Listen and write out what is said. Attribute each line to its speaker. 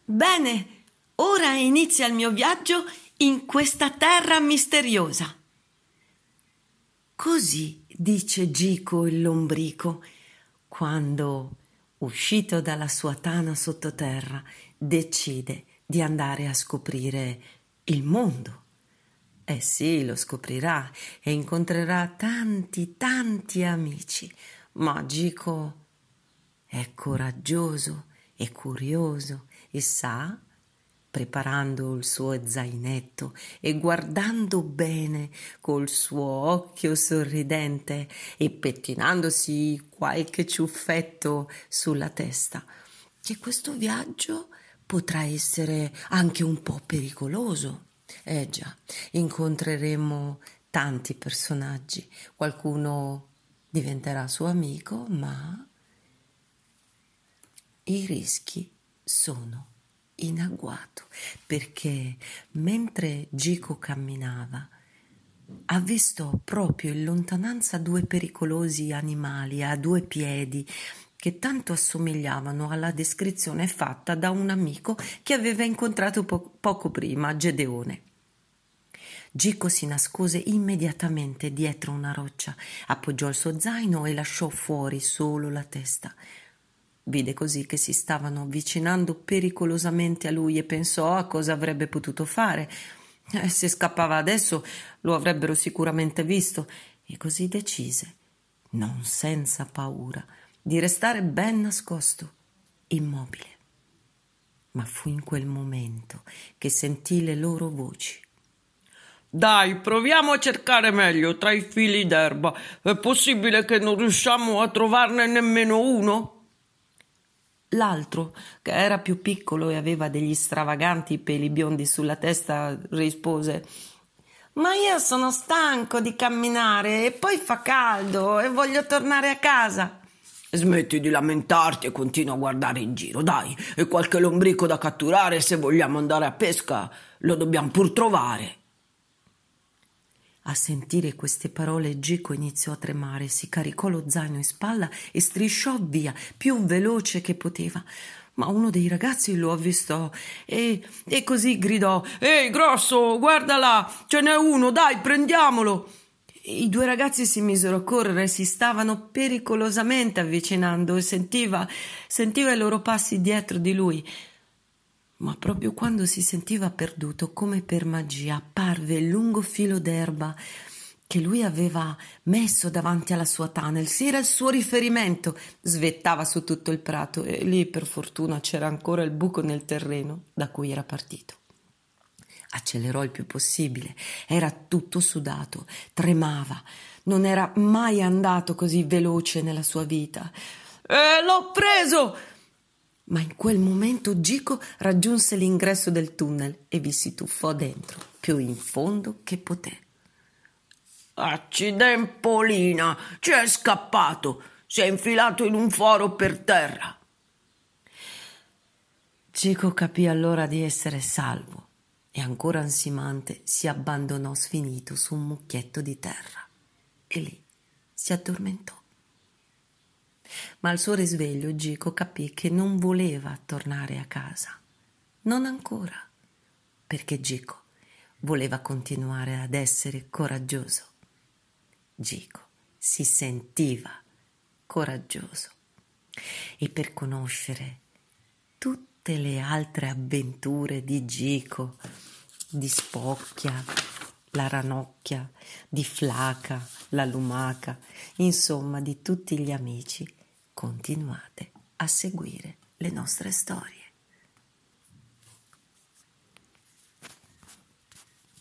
Speaker 1: Bene, ora inizia il mio viaggio in questa terra misteriosa. Così dice Gico il lombrico quando, uscito dalla sua tana sottoterra, decide di andare a scoprire il mondo. Eh sì, lo scoprirà e incontrerà tanti amici, ma Gico è coraggioso e curioso e sa, preparando il suo zainetto e guardando bene col suo occhio sorridente e pettinandosi qualche ciuffetto sulla testa, che questo viaggio potrà essere anche un po' pericoloso. Già, incontreremo tanti personaggi, qualcuno diventerà suo amico, ma i rischi sono in agguato, perché mentre Gico camminava ha visto proprio in lontananza due pericolosi animali a due piedi che tanto assomigliavano alla descrizione fatta da un amico che aveva incontrato poco prima, Gedeone. Gico si nascose immediatamente dietro una roccia, appoggiò il suo zaino e lasciò fuori solo la testa. Vide così che si stavano avvicinando pericolosamente a lui e pensò a cosa avrebbe potuto fare. Se scappava adesso lo avrebbero sicuramente visto e così decise, non senza paura, di restare ben nascosto, immobile. Ma fu in quel momento che sentì le loro voci.
Speaker 2: Dai, proviamo a cercare meglio tra i fili d'erba. È possibile che non riusciamo a trovarne nemmeno uno?
Speaker 1: L'altro, che era più piccolo e aveva degli stravaganti peli biondi sulla testa, rispose: Ma io sono stanco di camminare e poi fa caldo e voglio tornare a casa.
Speaker 2: Smetti di lamentarti e continua a guardare in giro, dai, e qualche lombrico da catturare, se vogliamo andare a pesca, lo dobbiamo pur trovare.
Speaker 1: A sentire queste parole Gico iniziò a tremare, si caricò lo zaino in spalla e strisciò via, più veloce che poteva. Ma uno dei ragazzi lo avvistò e così gridò:
Speaker 2: Ehi, grosso, guarda là, ce n'è uno, dai, prendiamolo!
Speaker 1: I due ragazzi si misero a correre, si stavano pericolosamente avvicinando e sentiva i loro passi dietro di lui. Ma proprio quando si sentiva perduto, come per magia, apparve il lungo filo d'erba che lui aveva messo davanti alla sua tana. Era il suo riferimento. Svettava su tutto il prato e lì, per fortuna, c'era ancora il buco nel terreno da cui era partito. Accelerò il più possibile. Era tutto sudato, tremava. Non era mai andato così veloce nella sua vita.
Speaker 2: L'ho preso!
Speaker 1: Ma in quel momento Gico raggiunse l'ingresso del tunnel e vi si tuffò dentro, più in fondo che poté.
Speaker 2: Accidempolina, ci è scappato, si è infilato in un foro per terra.
Speaker 1: Gico capì allora di essere salvo e ancora ansimante si abbandonò sfinito su un mucchietto di terra e lì si addormentò. Ma al suo risveglio Gico capì che non voleva tornare a casa. Non ancora, perché Gico voleva continuare ad essere coraggioso. Gico si sentiva coraggioso e per conoscere tutte le altre avventure di Gico, di Spocchia, la Ranocchia, di Flaca, la Lumaca, insomma di tutti gli amici, continuate a seguire le nostre storie.